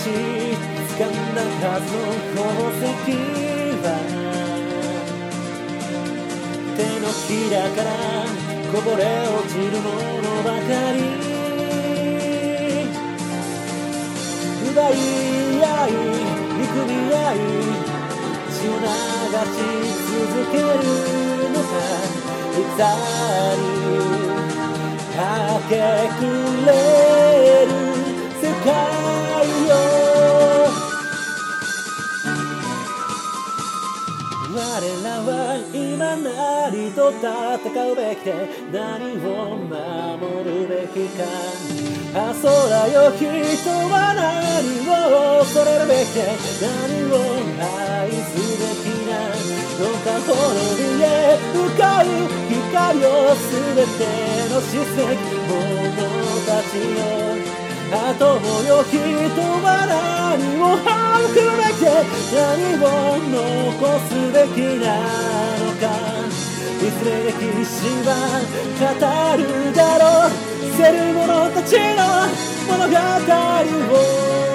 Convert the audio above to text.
し掴んだはずの宝石は手のひらからこぼれ落ちるものばかり奪い合い憎み合い血を流し続けるのかいざに明け暮れる世界よ我らは今何と戦うべきで何を守るべきか空よ人は何を恐れるべきで何を愛すべきなどうか滅びへ向かう光を全ての史跡者たちよあともよ人は何を育むべきで何を残すべきなのかいずれ歴史は語るだろう捨てる者たちの物語を